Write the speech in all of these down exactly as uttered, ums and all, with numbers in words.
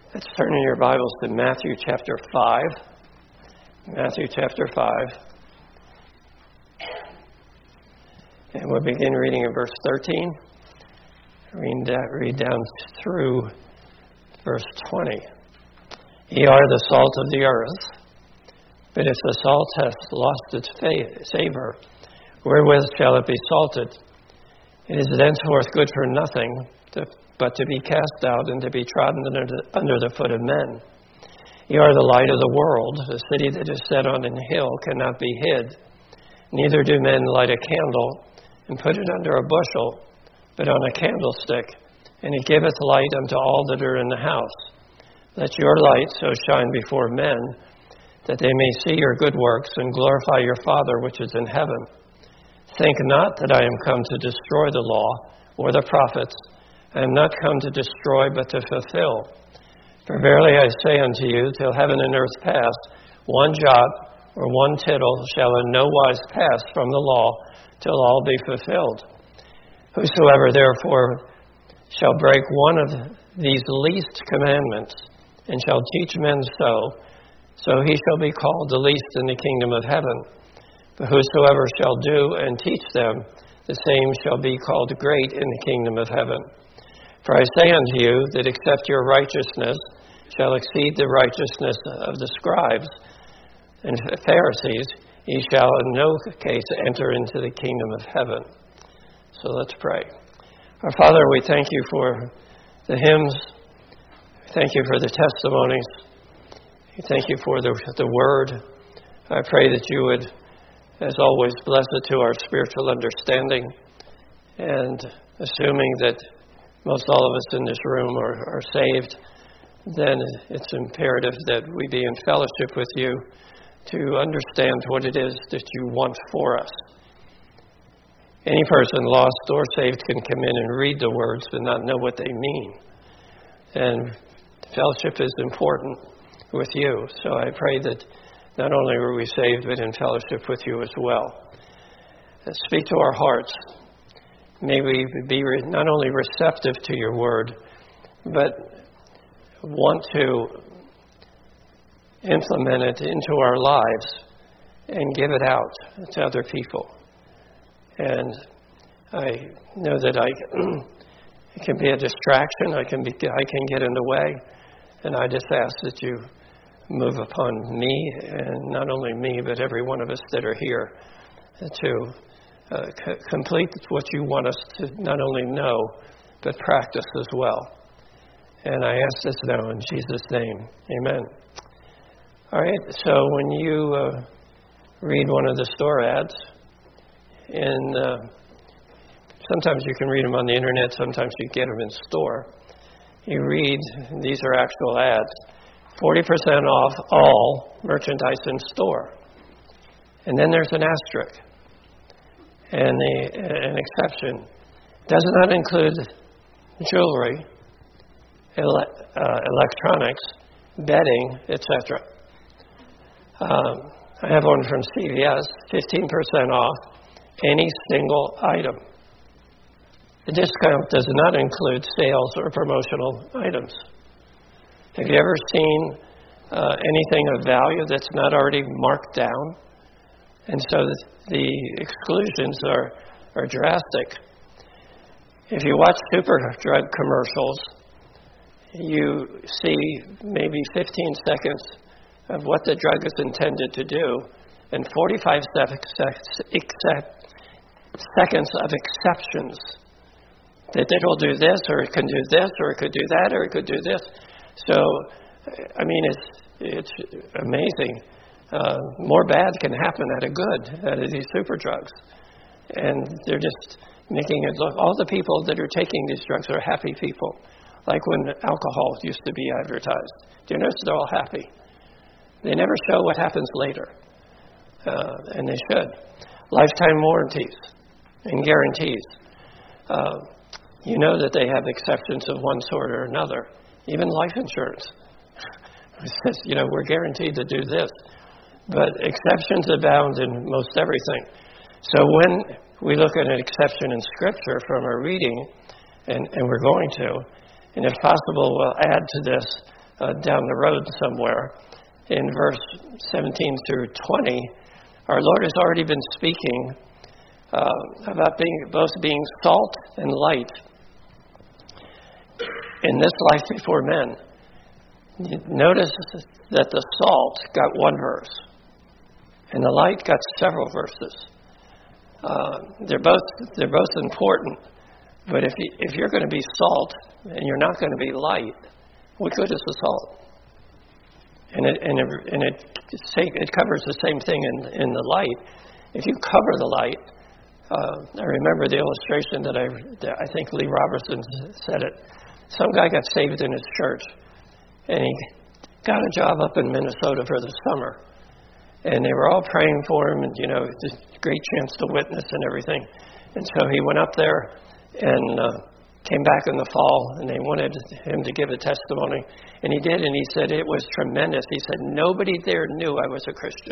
Let's turn in your Bibles to Matthew chapter five. Matthew chapter five. And we'll begin reading in verse thirteen. Read, uh, read down through verse twenty. Ye are the salt of the earth, but if the salt hath lost its fa- savour, wherewith shall it be salted? It is thenceforth good for nothing, to, but to be cast out and to be trodden under the, under the foot of men. Ye are the light of the world. A city that is set on an hill cannot be hid. Neither do men light a candle and put it under a bushel, but on a candlestick, and it giveth light unto all that are in the house. Let your light so shine before men, that they may see your good works and glorify your Father which is in heaven. Think not that I am come to destroy the law or the prophets. I am not come to destroy, but to fulfill. For verily I say unto you, till heaven and earth pass, one jot or one tittle shall in no wise pass from the law, till all be fulfilled. Whosoever therefore shall break one of these least commandments, and shall teach men so, so he shall be called the least in the kingdom of heaven. But whosoever shall do and teach them, the same shall be called great in the kingdom of heaven. For I say unto you, that except your righteousness shall exceed the righteousness of the scribes and Pharisees, ye shall in no case enter into the kingdom of heaven. So let's pray. Our Father, we thank you for the hymns. Thank you for the testimonies. Thank you for the, the word. I pray that you would, as always, bless it to our spiritual understanding. And assuming that most all of us in this room are, are saved, then it's imperative that we be in fellowship with you to understand what it is that you want for us. Any person, lost or saved, can come in and read the words but not know what they mean. And fellowship is important with you. So I pray that not only were we saved, but in fellowship with you as well. And speak to our hearts. May we be re- not only receptive to your word, but want to implement it into our lives and give it out to other people. And I know that I it can be a distraction. I can be I can get in the way, and I just ask that you move upon me, and not only me, but every one of us that are here, to uh, c- complete what you want us to not only know, but practice as well. And I ask this now in Jesus' name. Amen. All right, so when you uh, read one of the store ads, and uh, sometimes you can read them on the internet, sometimes you get them in store. You read, these are actual ads, forty percent off all merchandise in store. And then there's an asterisk and the, an exception. Does not include jewelry, ele- uh, electronics, bedding, et cetera. Um, I have one from C V S, fifteen percent off any single item. The discount does not include sales or promotional items. Have you ever seen uh, anything of value that's not already marked down? And so the exclusions are, are drastic. If you watch super drug commercials, you see maybe fifteen seconds of what the drug is intended to do, and forty-five seconds of exceptions. That it will do this, or it can do this, or it could do that, or it could do this. So, I mean, it's it's amazing. Uh, more bad can happen out of good, out of these super drugs. And they're just making it look, all the people that are taking these drugs are happy people. Like when alcohol used to be advertised. Do you notice they're all happy? They never show what happens later. Uh, and they should. Lifetime warranties and guarantees. Uh, you know that they have exceptions of one sort or another. Even life insurance. It says, you know, we're guaranteed to do this. But exceptions abound in most everything. So when we look at an exception in Scripture from our reading, and, and we're going to, and if possible, we'll add to this uh, down the road somewhere. In verse seventeen through twenty, our Lord has already been speaking uh, about being both being salt and light in this life before men. Notice that the salt got one verse, and the light got several verses. Uh, they're both they're both important, but if you, if you're going to be salt and you're not going to be light, what good is the salt? And it and it and it, it covers the same thing in in the light. If you cover the light, uh, I remember the illustration that I that I think Lee Robertson said it. Some guy got saved in his church, and he got a job up in Minnesota for the summer. And they were all praying for him, and, you know, just a great chance to witness and everything. And so he went up there and uh, came back in the fall, and they wanted him to give a testimony. And he did, and he said it was tremendous. He said, nobody there knew I was a Christian.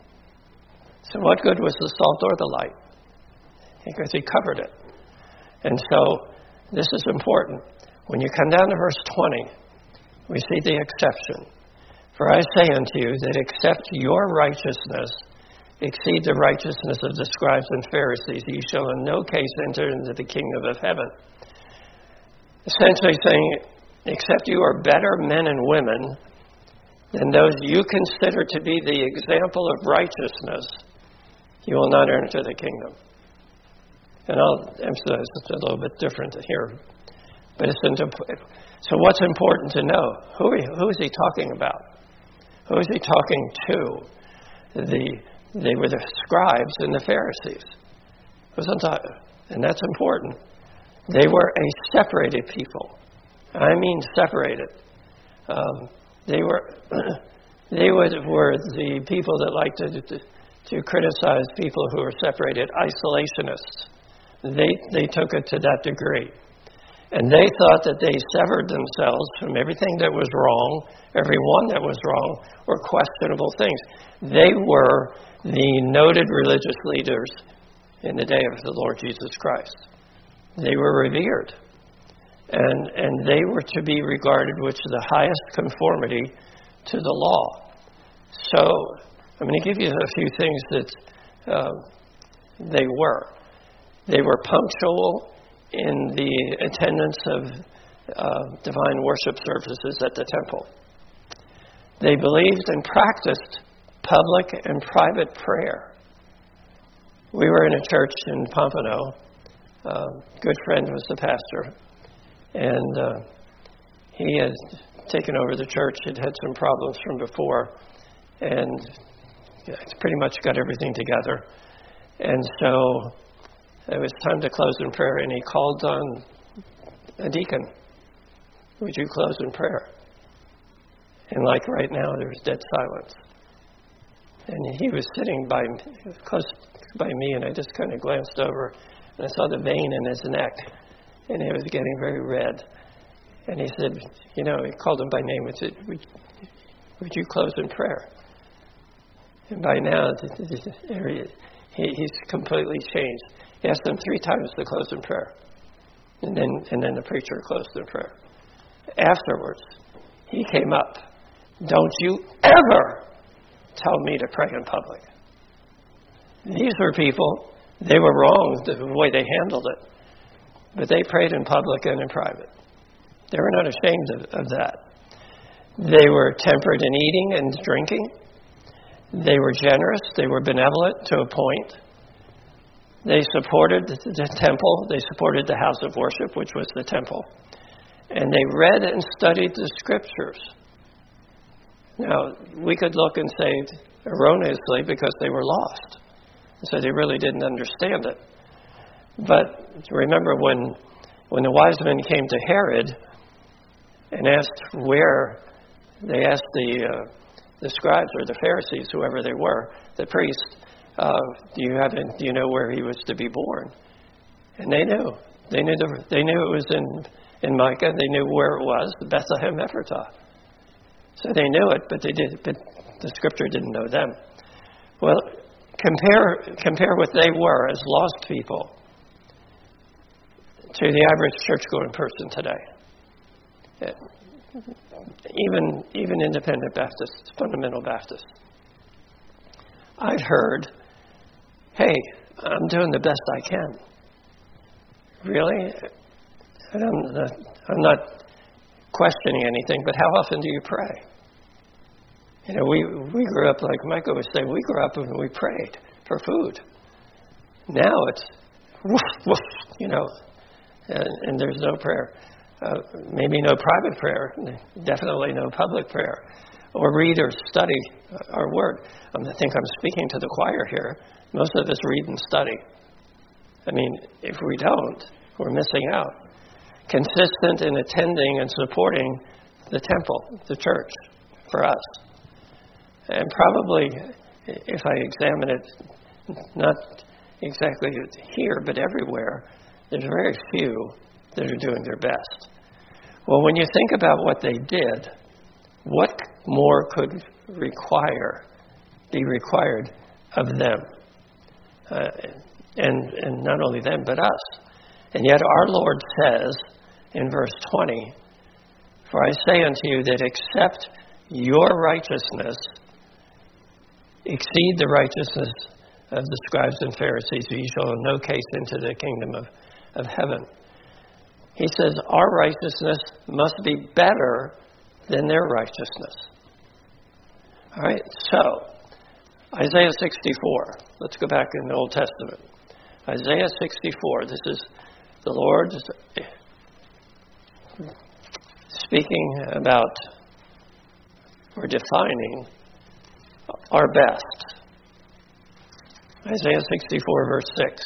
So what good was the salt or the light? Because he covered it. And so this is important. When you come down to verse twenty, we see the exception. For I say unto you that except your righteousness exceed the righteousness of the scribes and Pharisees, you shall in no case enter into the kingdom of heaven. Essentially saying, except you are better men and women than those you consider to be the example of righteousness, you will not enter the kingdom. And I'll emphasize it's a little bit different here. But it's into, so what's important to know? Who, who is he talking about? Who is he talking to? The They were the scribes and the Pharisees. And that's important. They were a separated people. I mean separated. Um, they were they were the people that like to, to, to criticize people who are separated, isolationists. They they took it to that degree. And they thought that they severed themselves from everything that was wrong, everyone that was wrong, or questionable things. They were the noted religious leaders in the day of the Lord Jesus Christ. They were revered. And, and they were to be regarded with the highest conformity to the law. So I'm going to give you a few things that uh, they were. They were punctual in the attendance of uh, divine worship services at the temple. They believed and practiced public and private prayer. We were in a church in Pompano. Uh, a good friend was the pastor. And uh, he had taken over the church. He'd had some problems from before. And it's pretty much got everything together. And so it was time to close in prayer, and he called on a deacon. Would you close in prayer? And like right now, there was dead silence. And he was sitting by close by me, and I just kind of glanced over, and I saw the vein in his neck, and it was getting very red. And he said, you know, he called him by name and said, would, would you close in prayer? And by now, he, he's completely changed. He asked them three times to close in prayer. And then and then the preacher closed in prayer. Afterwards, he came up. Don't you ever tell me to pray in public. These were people, they were wrong the way they handled it. But they prayed in public and in private. They were not ashamed of, of that. They were temperate in eating and drinking. They were generous. They were benevolent to a point. They supported the temple. They supported the house of worship, which was the temple. And they read and studied the scriptures. Now, we could look and say erroneously because they were lost. So they really didn't understand it. But remember when when the wise men came to Herod and asked where, they asked the uh, the scribes or the Pharisees, whoever they were, the priests, uh, do you have do you know where he was to be born? And they knew. They knew the, they knew it was in, in Micah. They knew where it was, Bethlehem Ephratah. So they knew it, but they did. But the Scripture didn't know them. Well, compare compare what they were as lost people to the average church-going person today. even even independent Baptists, fundamental Baptists. I've heard, hey, I'm doing the best I can. Really? And I'm not, I'm not questioning anything, but how often do you pray? You know, we, we grew up, like Michael would say, we grew up and we prayed for food. Now it's, woof, woof, you know, and, and there's no prayer. Uh, maybe no private prayer, definitely no public prayer, or read or study our word. I think I'm speaking to the choir here. Most of us read and study. I mean, if we don't, we're missing out. Consistent in attending and supporting the temple, the church, for us. And probably, if I examine it, not exactly here, but everywhere, there's very few that are doing their best. Well, when you think about what they did, what more could require, be required of them? Uh, and, and not only them, but us. And yet our Lord says in verse twenty, "For I say unto you that except your righteousness exceed the righteousness of the scribes and Pharisees, you shall in no case into the kingdom of, of heaven." He says our righteousness must be better than their righteousness. All right, so Isaiah sixty-four. Let's go back in the Old Testament. Isaiah sixty-four. This is the Lord speaking about or defining our best. Isaiah sixty-four, verse six.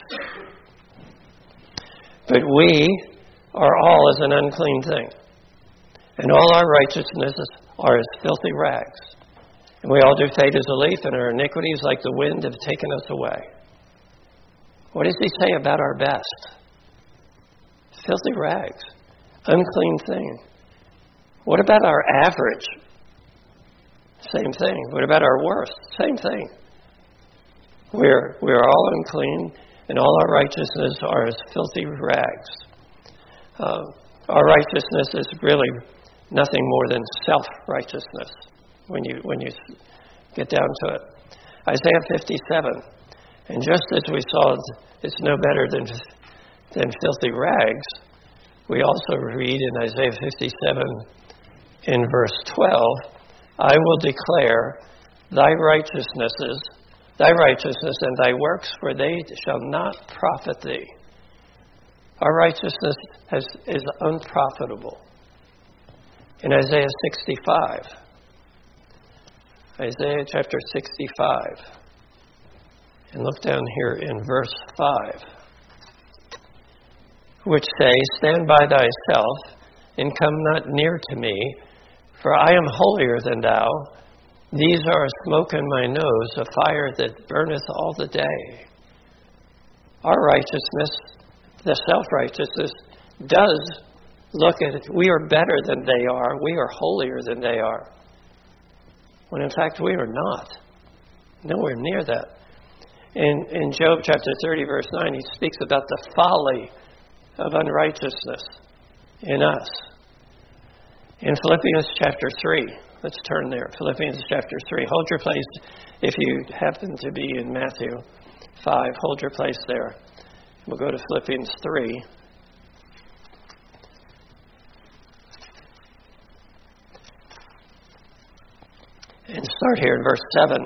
"But we are all as an unclean thing, and all our righteousnesses are as filthy rags. And we all do fade as a leaf, and our iniquities like the wind have taken us away." What does he say about our best? Filthy rags. Unclean thing. What about our average? Same thing. What about our worst? Same thing. We're, we're all unclean, and all our righteousness are as filthy rags. Uh, our righteousness is really nothing more than self-righteousness when you when you get down to it. Isaiah fifty-seven, and just as we saw it's no better than than filthy rags, we also read in Isaiah fifty-seven in verse twelve, "I will declare thy righteousnesses, thy righteousness and thy works, for they shall not profit thee." Our righteousness has, is unprofitable. In Isaiah sixty-five, Isaiah chapter sixty-five, and look down here in verse five, which say, "Stand by thyself, and come not near to me, for I am holier than thou. These are a smoke in my nose, a fire that burneth all the day." Our righteousness, the self-righteousness, does look at it. We are better than they are. We are holier than they are. When in fact we are not. Nowhere near that. In, in Job chapter thirty, verse nine, he speaks about the folly of unrighteousness in us. In Philippians chapter three, let's turn there. Philippians chapter three. Hold your place if you happen to be in Matthew five. Hold your place there. We'll go to Philippians three. And start here in verse seven.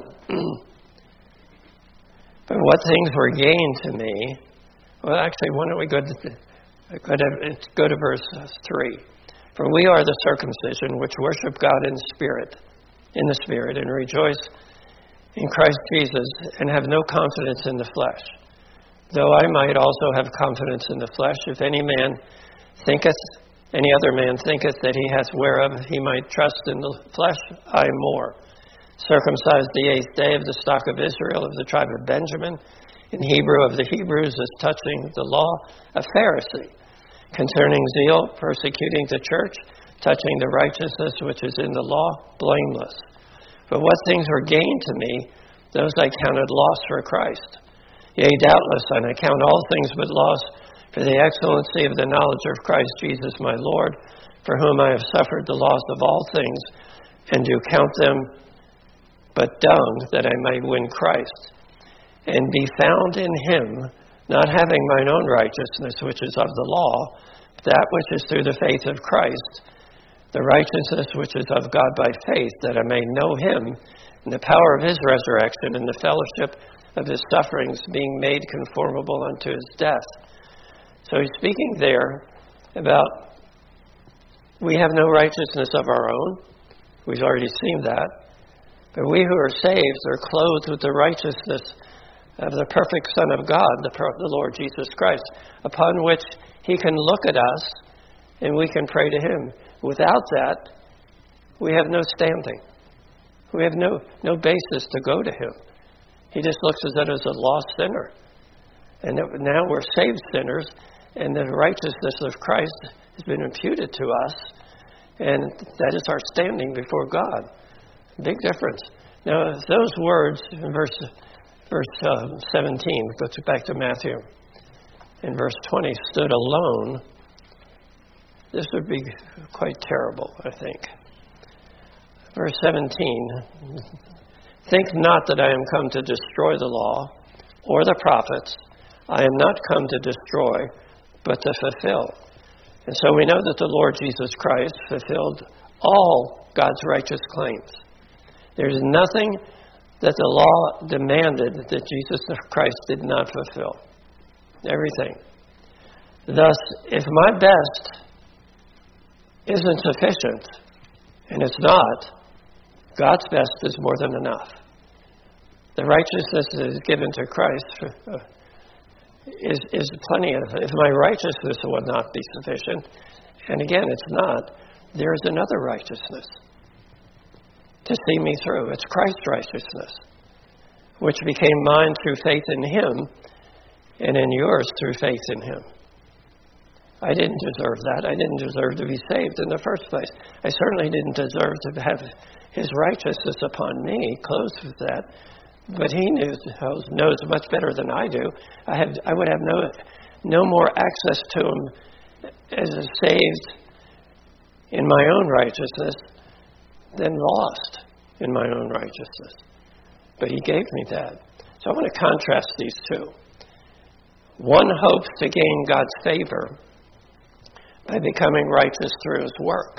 "But what things were gained to me..." Well, actually, why don't we go to, go to, go to verse three. "For we are the circumcision which worship God in spirit, in the Spirit, and rejoice in Christ Jesus, and have no confidence in the flesh. Though I might also have confidence in the flesh, if any man thinketh, any other man thinketh that he hath whereof he might trust in the flesh, I more. Circumcised the eighth day of the stock of Israel, of the tribe of Benjamin, in Hebrew of the Hebrews, as touching the law, a Pharisee. Concerning zeal, persecuting the church, touching the righteousness which is in the law, blameless. But what things were gained to me, those I counted loss for Christ. Yea, doubtless, and I count all things but loss for the excellency of the knowledge of Christ Jesus my Lord, for whom I have suffered the loss of all things, and do count them but dung, that I may win Christ, and be found in him, not having mine own righteousness, which is of the law, but that which is through the faith of Christ, the righteousness which is of God by faith, that I may know him, and the power of his resurrection, and the fellowship of his sufferings, being made conformable unto his death. So he's speaking there about we have no righteousness of our own. We've already seen that. But we who are saved are clothed with the righteousness of the perfect Son of God, the, the Lord Jesus Christ, upon which he can look at us and we can pray to him. Without that, we have no standing. We have no, no basis to go to him. He just looks at us as a lost sinner. And now we're saved sinners, and the righteousness of Christ has been imputed to us, and that is our standing before God. Big difference. Now, if those words in verse verse uh, seventeen, go back to Matthew, in verse twenty, stood alone, this would be quite terrible, I think. Verse seventeen, think not that I am come to destroy the law or the prophets. I am not come to destroy, but to fulfill. And so we know that the Lord Jesus Christ fulfilled all God's righteous claims. There's nothing that the law demanded that Jesus Christ did not fulfill. Everything. Thus, if my best isn't sufficient, and it's not, God's best is more than enough. The righteousness that is given to Christ uh, is, is plenty of. If my righteousness will not be sufficient, and again, it's not, there is another righteousness to see me through. It's Christ's righteousness, which became mine through faith in him, and in yours through faith in him. I didn't deserve that. I didn't deserve to be saved in the first place. I certainly didn't deserve to have his righteousness upon me, clothed with that. But he knew, knows much better than I do. I have, I would have no, no more access to him as a saved in my own righteousness than lost in my own righteousness. But he gave me that. So I want to contrast these two. One hopes to gain God's favor by becoming righteous through his works.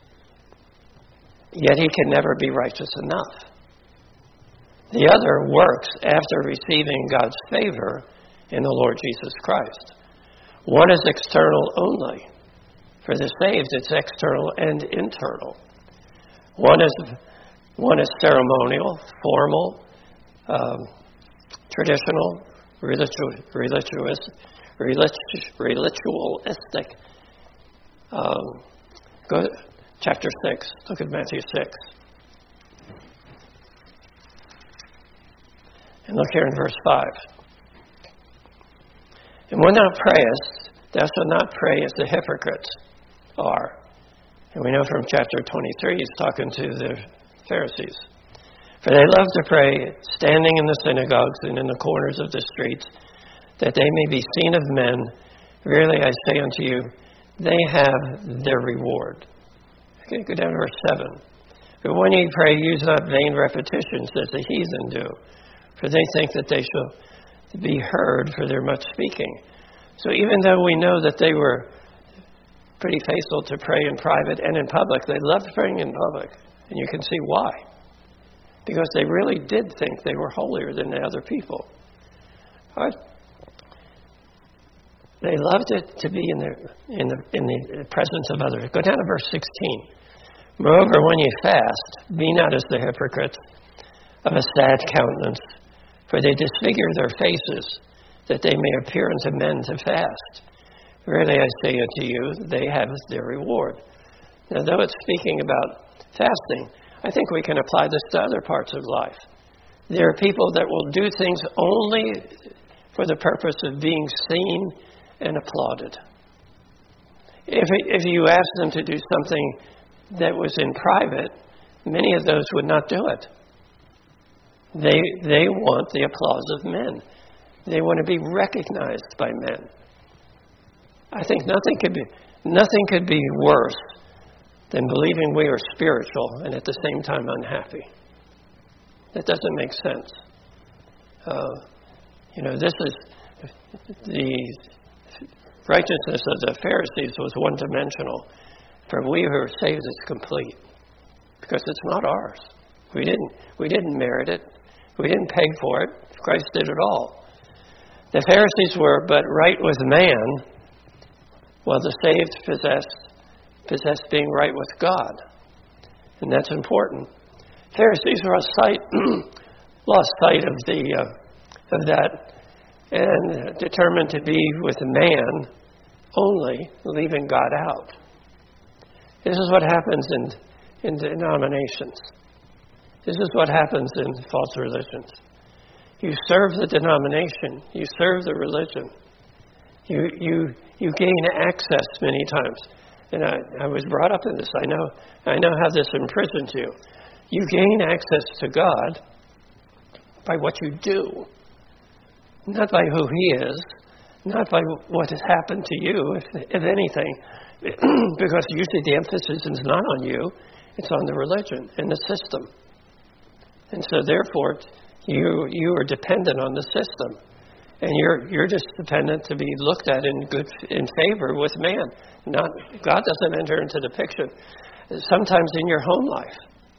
Yet he can never be righteous enough. The other works after receiving God's favor in the Lord Jesus Christ. One is external only. For the saved, it's external and internal. One is one is ceremonial, formal, um, traditional, religious, religious, ritualistic. Um, go to chapter six. Look at Matthew six. And look here in verse five. And when thou prayest, thou shalt not pray as the hypocrites are. And we know from chapter twenty-three, he's talking to the Pharisees. For they love to pray, standing in the synagogues and in the corners of the streets, that they may be seen of men. Verily I say unto you, they have their reward. Okay, go down to verse seven. But when ye pray, use not vain repetitions as the heathen do, for they think that they shall be heard for their much speaking. So even though we know that they were pretty faithful to pray in private and in public, they loved praying in public. And you can see why. Because they really did think they were holier than the other people. Right? They loved it to be in the, in the in the presence of others. Go down to verse sixteen. Moreover, when you fast, be not as the hypocrites of a sad countenance, for they disfigure their faces, that they may appear unto men to fast. Verily I say unto you, they have their reward. Now, though it's speaking about fasting, I think we can apply this to other parts of life. There are people that will do things only for the purpose of being seen and applauded. If it, if you ask them to do something that was in private, many of those would not do it. They they want the applause of men. They want to be recognized by men. I think nothing could be nothing could be worse than believing we are spiritual and at the same time unhappy. That doesn't make sense. Uh, you know, this is the righteousness of the Pharisees was one-dimensional. For we who are saved, it's complete because it's not ours. We didn't. We didn't merit it. We didn't pay for it. Christ did it all. The Pharisees were but right with man, while the saved possessed possessed being right with God, and that's important. Pharisees lost sight lost sight of the uh, of that, and determined to be with man only, leaving God out. This is what happens in in denominations. This is what happens in false religions. You serve the denomination. You serve the religion. You you you gain access many times. And I, I was brought up in this. I know I know how this imprisons you. You gain access to God by what you do, not by who He is, not by what has happened to you, if, if anything, because usually the emphasis is not on you, it's on the religion and the system. And so therefore, you you are dependent on the system. And you're you're just dependent to be looked at in good in favor with man. Not God doesn't enter into the picture. Sometimes in your home life,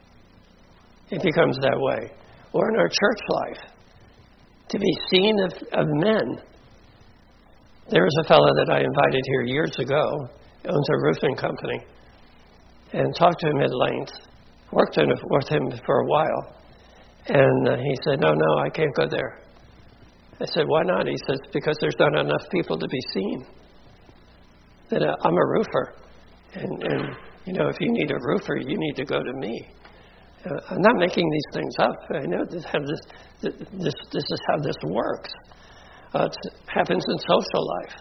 it becomes that way, or in our church life, to be seen of, of men. There was a fellow that I invited here years ago, owns a roofing company, and talked to him at length. Worked in, with him for a while, and uh, he said, "No, no, I can't go there." I said, "Why not?" He says, "Because there's not enough people to be seen. That uh, I'm a roofer, and, and you know, if you need a roofer, you need to go to me." Uh, I'm not making these things up. I know this, have this, this, this is how this works. Uh, it happens in social life.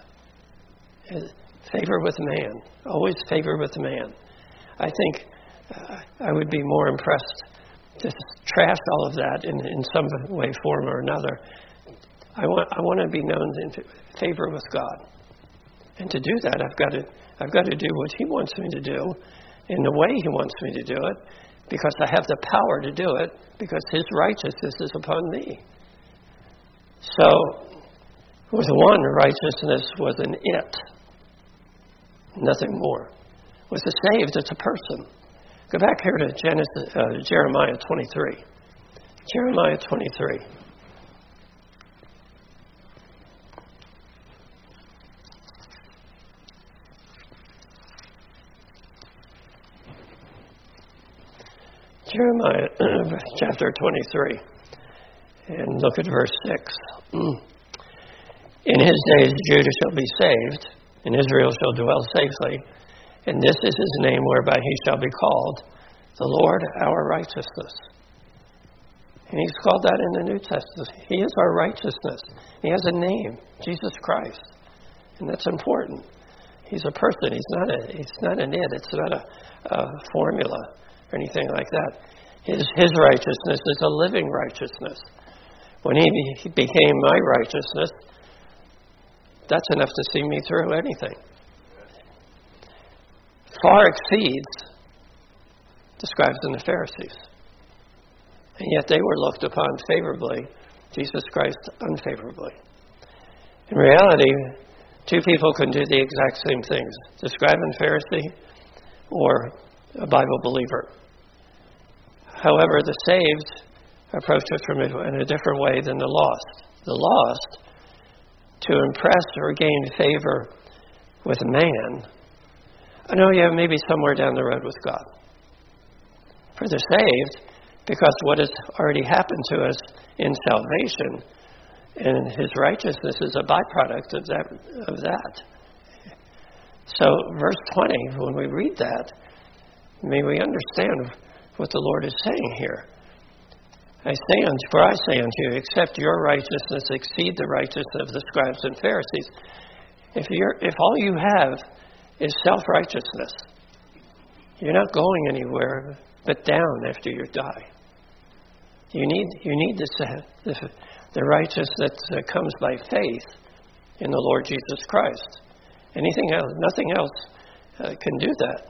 Uh, favor with man, always favor with man. I think uh, I would be more impressed to trash all of that in, in some way, form, or another. I want I want to be known in favor with God, and to do that, I've got to I've got to do what He wants me to do, in the way He wants me to do it, because I have the power to do it, because His righteousness is upon me. So, with one, righteousness was an it, nothing more. With the saved, it's a person. Go back here to Genesis, uh, Jeremiah twenty-three. Jeremiah twenty-three. Jeremiah chapter twenty-three, and look at verse six. In his days Judah shall be saved, and Israel shall dwell safely, and this is his name whereby he shall be called, the Lord our righteousness. And he's called that in the New Testament. He is our righteousness. He has a name, Jesus Christ, and that's important. He's a person. He's not a. He's not an it. It's not a, a formula or anything like that. His his righteousness is a living righteousness. When he, be, he became my righteousness, that's enough to see me through anything. Far exceeds the scribes and the Pharisees. And yet they were looked upon favorably, Jesus Christ unfavorably. In reality, two people can do the exact same things, the scribe and Pharisee or a Bible believer. However, the saved approach it from a, in a different way than the lost. The lost, to impress or gain favor with man, I know, yeah, maybe somewhere down the road with God. For the saved, because what has already happened to us in salvation, and His righteousness is a byproduct of that. Of that. So, verse twenty, when we read that, may we understand what the Lord is saying here. I say unto, for I say unto you, except your righteousness exceed the righteousness of the scribes and Pharisees. If you're, if all you have is self-righteousness, you're not going anywhere but down after you die. You need you need this, uh, the, the righteousness that comes by faith in the Lord Jesus Christ. Anything else, nothing else uh, can do that.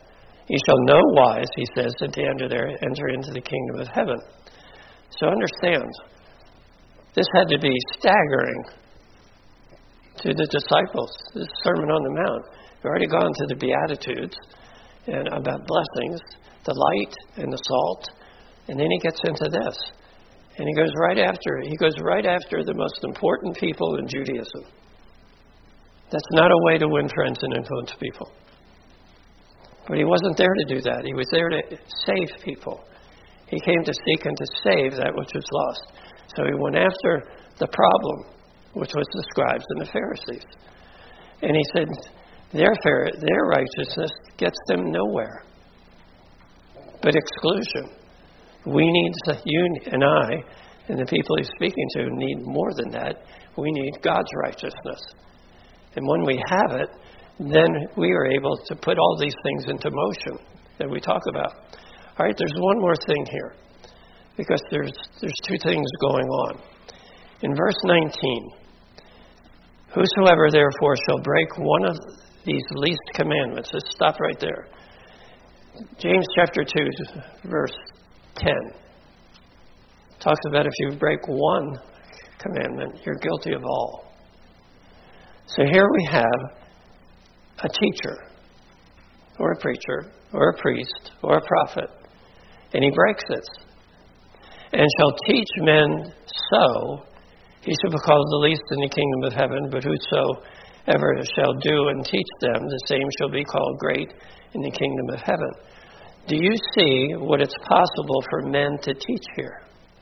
Ye shall no wise, he says, at the end of there, enter into the kingdom of heaven. So understand, this had to be staggering to the disciples, this Sermon on the Mount. We've already gone to the Beatitudes and about blessings, the light and the salt, and then he gets into this. And he goes right after he goes right after the most important people in Judaism. That's not a way to win friends and influence people. But he wasn't there to do that. He was there to save people. He came to seek and to save that which was lost. So he went after the problem, which was the scribes and the Pharisees. And he said, their their righteousness gets them nowhere but exclusion. We need, you and I, and the people he's speaking to, need more than that. We need God's righteousness. And when we have it, then we are able to put all these things into motion that we talk about. All right, there's one more thing here, because there's there's two things going on. In verse nineteen, whosoever therefore shall break one of these least commandments, let's stop right there. James chapter two, verse ten, talks about if you break one commandment, you're guilty of all. So here we have a teacher, or a preacher, or a priest, or a prophet, and he breaks it. And shall teach men so, he shall be called the least in the kingdom of heaven, but whosoever shall do and teach them, the same shall be called great in the kingdom of heaven. Do you see what it's possible for men to teach here?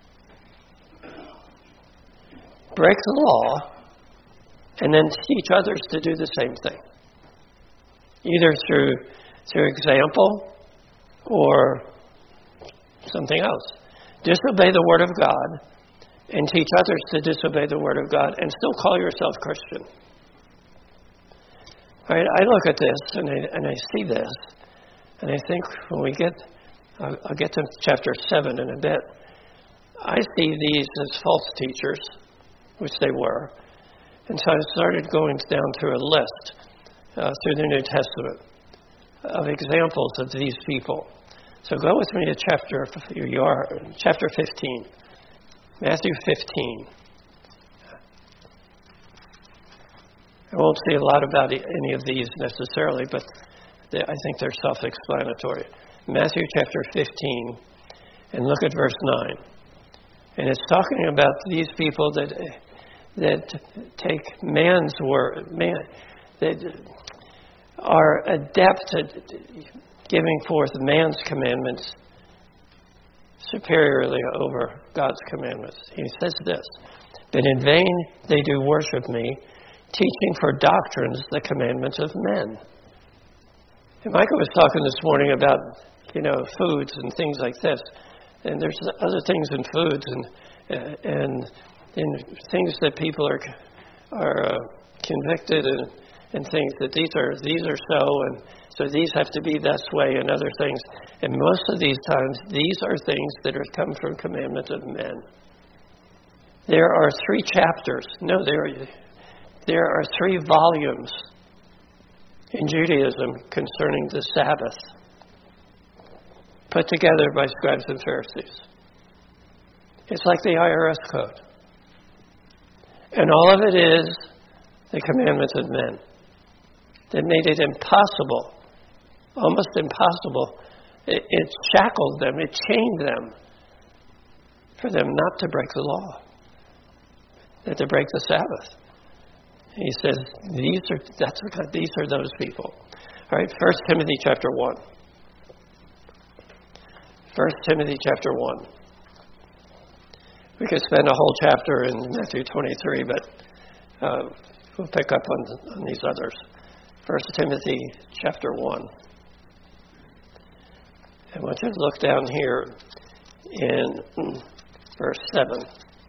Break the law, and then teach others to do the same thing. Either through through example or something else. Disobey the Word of God and teach others to disobey the Word of God and still call yourself Christian. All right, I look at this and I, and I see this, and I think when we get, I'll, I'll get to chapter seven in a bit, I see these as false teachers, which they were. And so I started going down through a list uh, through the New Testament of examples of these people. So go with me to chapter, you are, chapter fifteen. Matthew fifteen. I won't say a lot about any of these necessarily, but they, I think they're self-explanatory. Matthew chapter fifteen, and look at verse nine. And it's talking about these people that that take man's word, man, that are adept at giving forth man's commandments superiorly over God's commandments. He says this, but in vain they do worship me, teaching for doctrines the commandments of men. And Michael was talking this morning about, you know, foods and things like this. And there's other things in foods and and in things that people are are uh, convicted and, and think that these are these are so, and so these have to be this way, and other things. And most of these times, these are things that are come from commandments of men. There are three chapters. No, there are, there are three volumes in Judaism concerning the Sabbath, put together by scribes and Pharisees. It's like the I R S code. And all of it is the commandments of men that made it impossible, almost impossible. It, it shackled them, it chained them for them not to break the law, that to break the Sabbath. He says, these are that's what, these are those people. All right, First Timothy chapter one. First Timothy chapter one. We could spend a whole chapter in Matthew twenty-three, but uh, we'll pick up on, on these others. First Timothy chapter one. I want you to look down here in verse seven.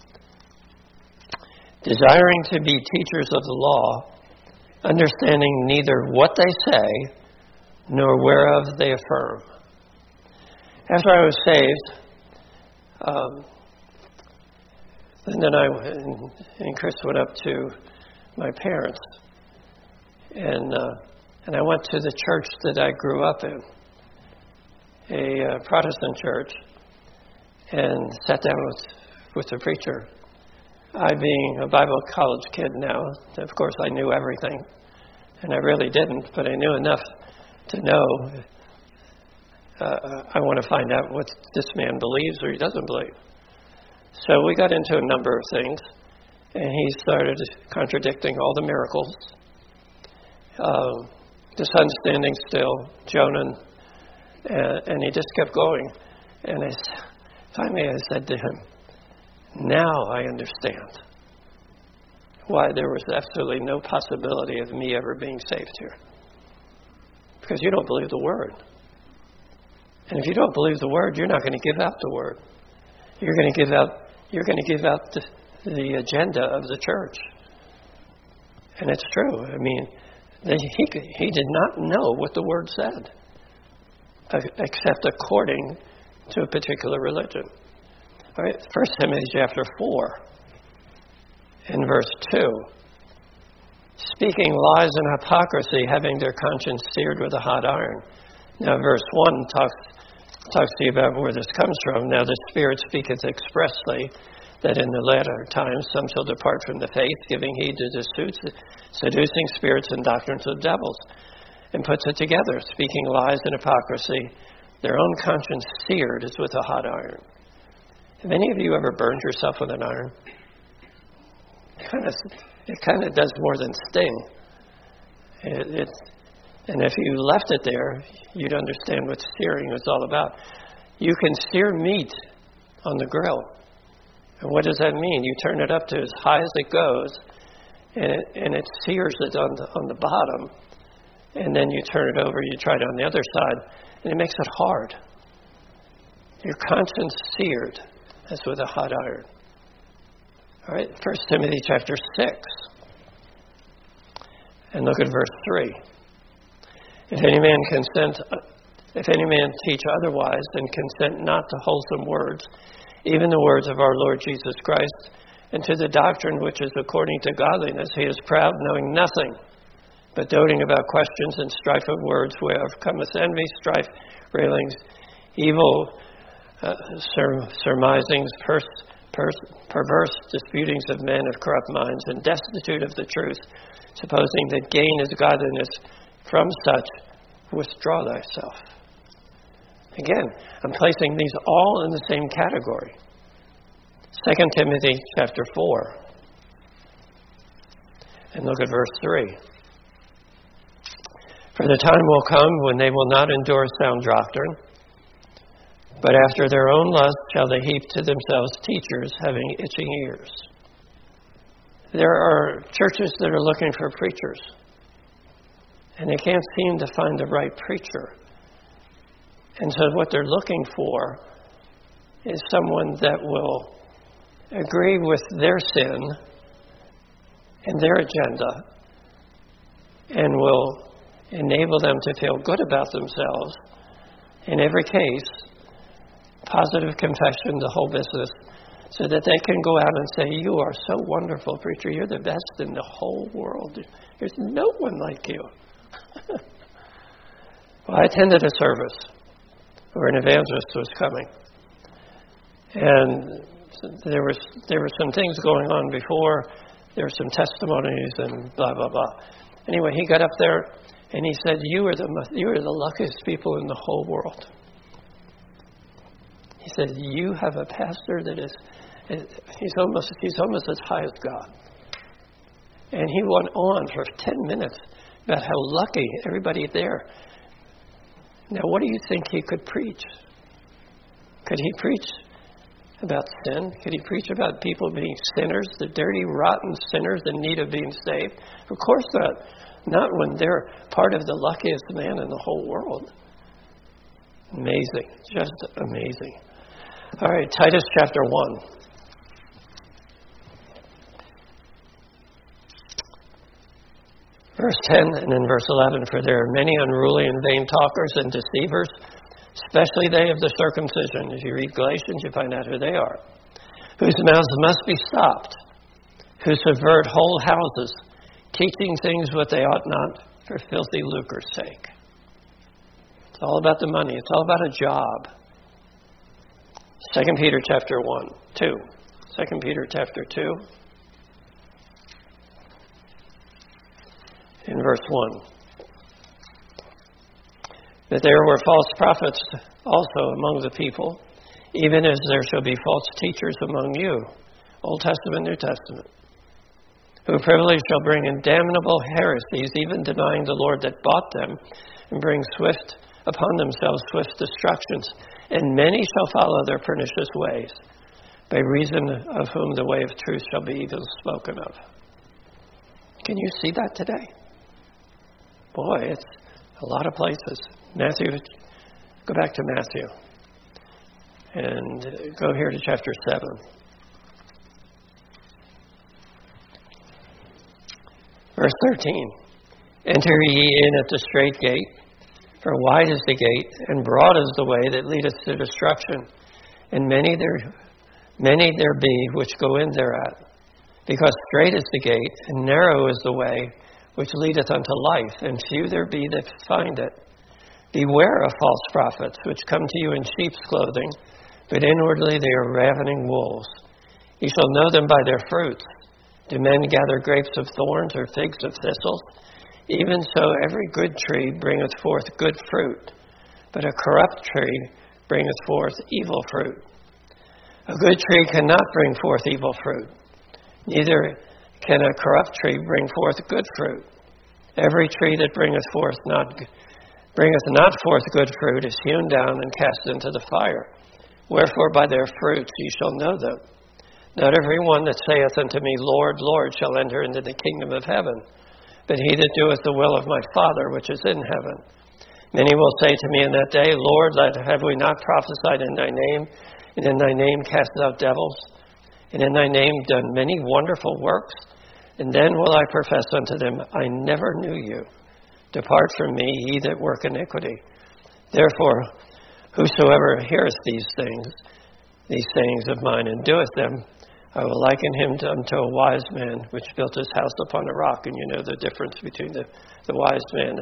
Desiring to be teachers of the law, understanding neither what they say, nor whereof they affirm. After I was saved, um, and then I and, and Chris went up to my parents, and uh, and I went to the church that I grew up in, uh, Protestant church and sat down with, with the preacher. I, being a Bible college kid now, of course I knew everything. And I really didn't, but I knew enough to know uh, I want to find out what this man believes or he doesn't believe. So we got into a number of things, and he started contradicting all the miracles. Uh, the sun standing still, Jonah, uh, and he just kept going. And I, finally I said to him, now I understand why there was absolutely no possibility of me ever being saved here. Because you don't believe the Word. And if you don't believe the Word, you're not going to give out the Word. You're going to give out, you're going to give out the, the agenda of the church. And it's true. I mean, he, he did not know what the Word said, except according to a particular religion. All right, First Timothy chapter four, in verse two. Speaking lies and hypocrisy, having their conscience seared with a hot iron. Now, verse one talks talks to you about where this comes from. Now, the Spirit speaketh expressly that in the latter times some shall depart from the faith, giving heed to the seducing spirits and doctrines of devils. And puts it together, speaking lies and hypocrisy, their own conscience seared as with a hot iron. Have any of you ever burned yourself with an iron? It kind of, it kind of does more than sting. It, it, and if you left it there, you'd understand what searing is all about. You can sear meat on the grill. And what does that mean? You turn it up to as high as it goes, and it, and it sears it on the, on the bottom. And then you turn it over, you try it on the other side, and it makes it hard. Your conscience seared as with a hot iron. All right, First Timothy chapter six. And look at verse three. If any man consent, if any man teach otherwise, then consent not to wholesome words, even the words of our Lord Jesus Christ, and to the doctrine which is according to godliness. He is proud, knowing nothing, but doting about questions and strife of words, whereof cometh envy, strife, railings, evil uh, sur- surmisings, pers- pers- perverse disputings of men of corrupt minds, and destitute of the truth, supposing that gain is godliness. From such, withdraw thyself. Again, I'm placing these all in the same category. Second Timothy chapter four. And look at verse three. For the time will come when they will not endure sound doctrine, but after their own lust shall they heap to themselves teachers having itching ears. There are churches that are looking for preachers, and they can't seem to find the right preacher. And so what they're looking for is someone that will agree with their sin and their agenda and will enable them to feel good about themselves. In every case, positive confession, the whole business, so that they can go out and say, you are so wonderful, preacher. You're the best in the whole world. There's no one like you. Well, I attended a service where an evangelist was coming. And there was there were some things going on before. There were some testimonies and blah, blah, blah. Anyway, he got up there and he said, you are the you are the luckiest people in the whole world. He said, you have a pastor that is, he's almost he's almost as high as God. And he went on for ten minutes about how lucky everybody there. Now, what do you think he could preach? Could he preach about sin? Could he preach about people being sinners, the dirty, rotten sinners in need of being saved? Of course not. Not when they're part of the luckiest man in the whole world. Amazing. Just amazing. All right, Titus chapter one. Verse ten and then verse eleven, for there are many unruly and vain talkers and deceivers, especially they of the circumcision. If you read Galatians, you find out who they are. Whose mouths must be stopped, who subvert whole houses, teaching things what they ought not for filthy lucre's sake. It's all about the money. It's all about a job. Second Peter chapter one, two. Second Peter chapter two, in verse one. That there were false prophets also among the people, even as there shall be false teachers among you, Old Testament, New Testament, who privily shall bring in damnable heresies, even denying the Lord that bought them, and bring swift upon themselves swift destructions. And many shall follow their pernicious ways, by reason of whom the way of truth shall be evil spoken of. Can you see that today? Boy, it's a lot of places. Matthew, go back to Matthew. And go here to chapter seven. Verse thirteen. Enter ye in at the strait gate, for wide is the gate, and broad is the way that leadeth to destruction, and many there many there be which go in thereat. Because strait is the gate, and narrow is the way which leadeth unto life, and few there be that find it. Beware of false prophets, which come to you in sheep's clothing, but inwardly they are ravening wolves. You shall know them by their fruits. Do men gather grapes of thorns or figs of thistles? Even so every good tree bringeth forth good fruit, but a corrupt tree bringeth forth evil fruit. A good tree cannot bring forth evil fruit, neither can a corrupt tree bring forth good fruit. Every tree that bringeth forth not bringeth not forth good fruit is hewn down and cast into the fire. Wherefore by their fruits ye shall know them. Not every one that saith unto me, Lord, Lord, shall enter into the kingdom of heaven, but he that doeth the will of my Father which is in heaven. Many will say to me in that day, Lord, have we not prophesied in thy name, and in thy name cast out devils, and in thy name done many wonderful works? And then will I profess unto them, I never knew you. Depart from me, ye that work iniquity. Therefore, whosoever heareth these things, these sayings of mine, and doeth them, I will liken him to, unto a wise man which built his house upon a rock. And you know the difference between the, the wise man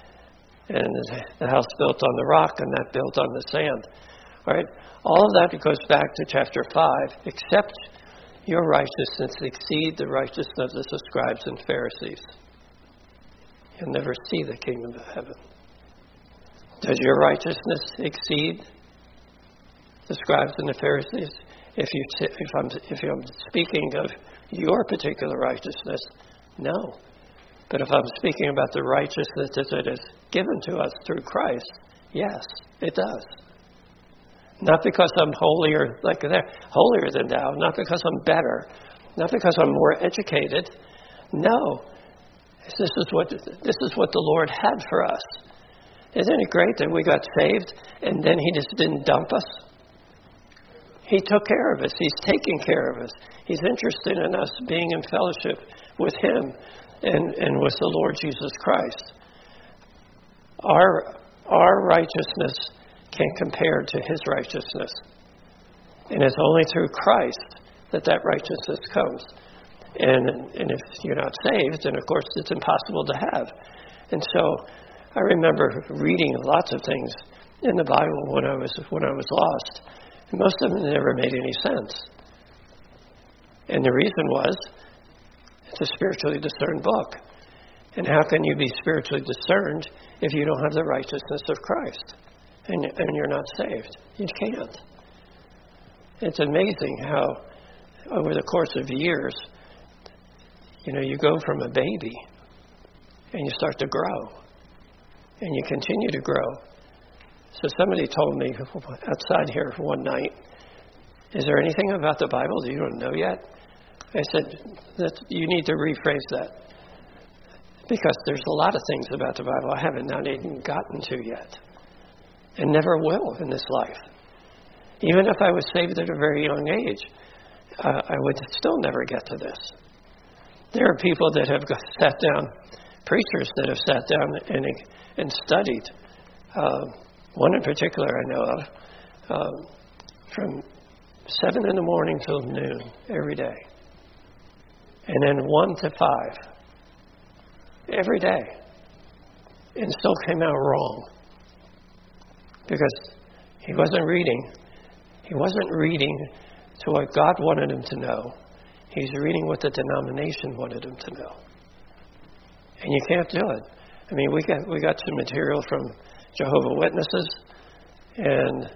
and the house built on the rock and that built on the sand. All right? All of that goes back to chapter five. Except your righteousness exceed the righteousness of the scribes and Pharisees, you'll never see the kingdom of heaven. Does your righteousness exceed the scribes and the Pharisees? If you if I'm if I'm speaking of your particular righteousness, no. But if I'm speaking about the righteousness that is given to us through Christ, yes, it does. Not because I'm holier like that, holier than thou, not because I'm better, not because I'm more educated. No. This is what this is what the Lord had for us. Isn't it great that we got saved and then he just didn't dump us? He took care of us. He's taking care of us. He's interested in us being in fellowship with him and, and with the Lord Jesus Christ. Our, our righteousness can't compare to his righteousness. And it's only through Christ that that righteousness comes. And, and if you're not saved, then of course it's impossible to have. And so I remember reading lots of things in the Bible when I was when I was lost. And most of them never made any sense. And the reason was, it's a spiritually discerned book. And how can you be spiritually discerned if you don't have the righteousness of Christ? And, and you're not saved. You can't. It's amazing how, over the course of years, you know, you go from a baby and you start to grow. And you continue to grow. So somebody told me outside here one night, is there anything about the Bible that you don't know yet? I said, that you need to rephrase that. Because there's a lot of things about the Bible I haven't not even gotten to yet. And never will in this life. Even if I was saved at a very young age, uh, I would still never get to this. There are people that have sat down, preachers that have sat down and, and studied. Uh, one in particular I know of, uh, from seven in the morning till noon every day. And then one to five every day. And still came out wrong. Because he wasn't reading. He wasn't reading to what God wanted him to know. He's reading what the denomination wanted him to know. And you can't do it. I mean, we got we got some material from Jehovah's Witnesses, and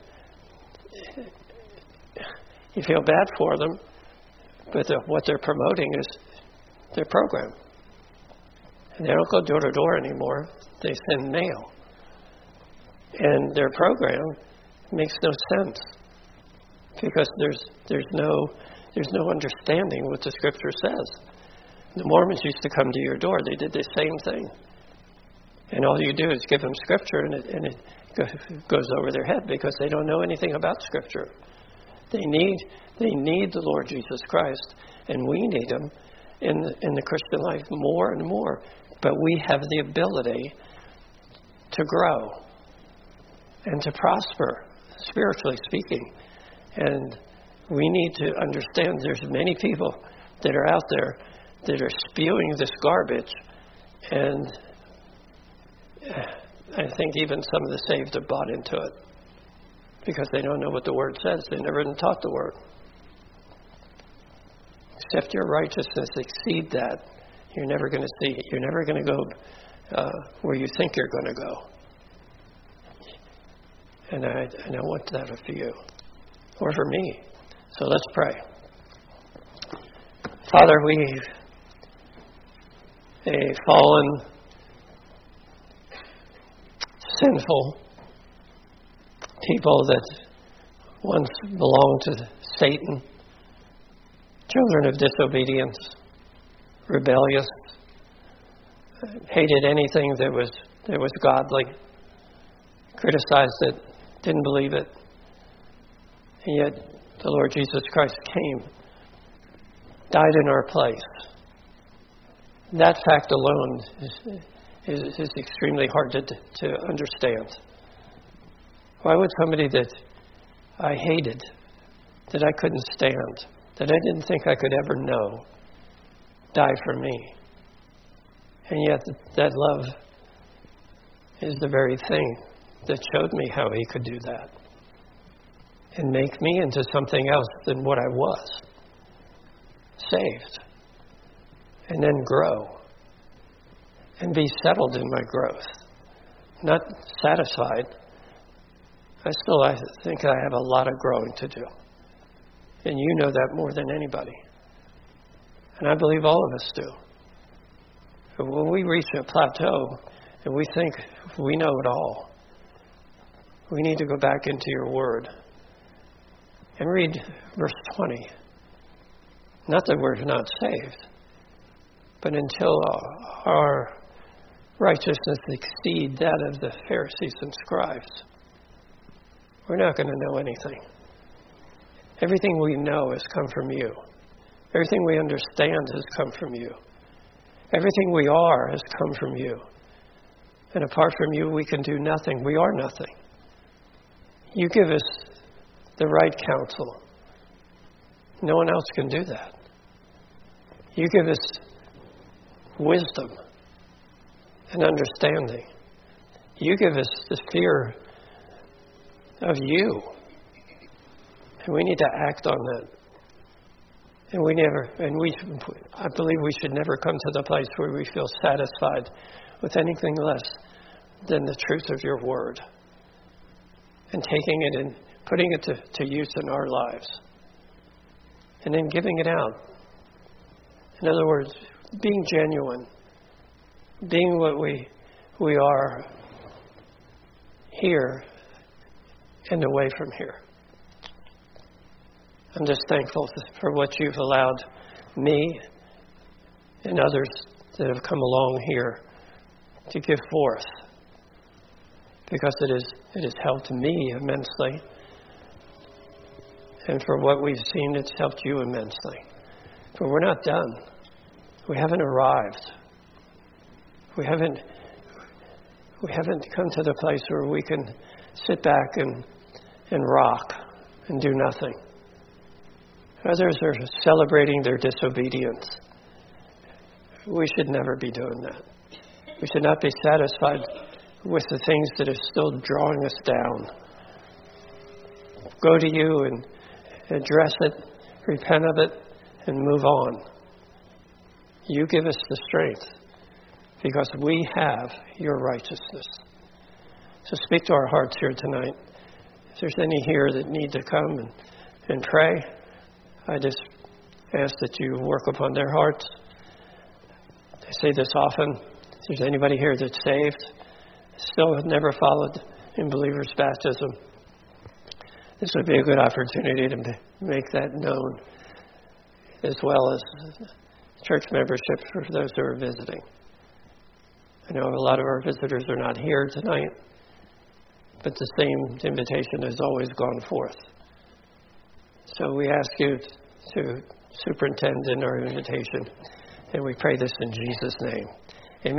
you feel bad for them, but the, what they're promoting is their program. And they don't go door to door anymore. They send mail. And their program makes no sense because there's there's no there's no understanding what the Scripture says. The Mormons used to come to your door. They did the same thing. And all you do is give them Scripture, and it, and it goes over their head because they don't know anything about Scripture. They need they need the Lord Jesus Christ, and we need Him in the, in the Christian life more and more. But we have the ability to grow and to prosper, spiritually speaking. And we need to understand there's many people that are out there that are spewing this garbage, and I think even some of the saved have bought into it because they don't know what the Word says. They've never been taught the Word. Except your righteousness exceed that, you're never going to see it. You're never going to go uh, where you think you're going to go. And I, and I want that for you, or for me. So let's pray. Father, we, a fallen, sinful people that once belonged to Satan, children of disobedience, rebellious, hated anything that was that was godly, criticized it, didn't believe it, and yet the Lord Jesus Christ came, died in our place. That fact alone is, is, is extremely hard to, to understand. Why would somebody that I hated, that I couldn't stand, that I didn't think I could ever know, die for me? And yet that love is the very thing that showed me how He could do that and make me into something else than what I was. Saved. And then grow. And be settled in my growth. Not satisfied. I still I think I have a lot of growing to do. And you know that more than anybody. And I believe all of us do. But when we reach a plateau and we think we know it all, we need to go back into your Word and read verse twenty. Not that we're not saved, but until our righteousness exceed that of the Pharisees and scribes, we're not going to know anything. Everything we know has come from you. Everything we understand has come from you. Everything we are has come from you. And apart from you, we can do nothing. We are nothing. You give us the right counsel. No one else can do that. You give us wisdom and understanding. You give us the fear of you. And we need to act on that. And we never, and we, I believe we should never come to the place where we feel satisfied with anything less than the truth of your Word and taking it and putting it to, to use in our lives and then giving it out. In other words, being genuine, being what we we are here and away from here. I'm just thankful for what you've allowed me and others that have come along here to give forth, because it is it has helped me immensely, and for what we've seen, it's helped you immensely. But we're not done. We haven't arrived. We haven't we haven't come to the place where we can sit back and and rock and do nothing. Others are celebrating their disobedience. We should never be doing that. We should not be satisfied with the things that are still drawing us down. go to you and address it, repent of it, and move on. You give us the strength because we have your righteousness. So speak to our hearts here tonight. If there's any here that need to come and, and pray, I just ask that you work upon their hearts. I say this often. If there's anybody here that's saved, still have never followed in believer's baptism, this would be a good opportunity to make that known, as well as church membership for those who are visiting. I know a lot of our visitors are not here tonight, but the same invitation has always gone forth. So we ask you to superintend in our invitation, and we pray this in Jesus' name.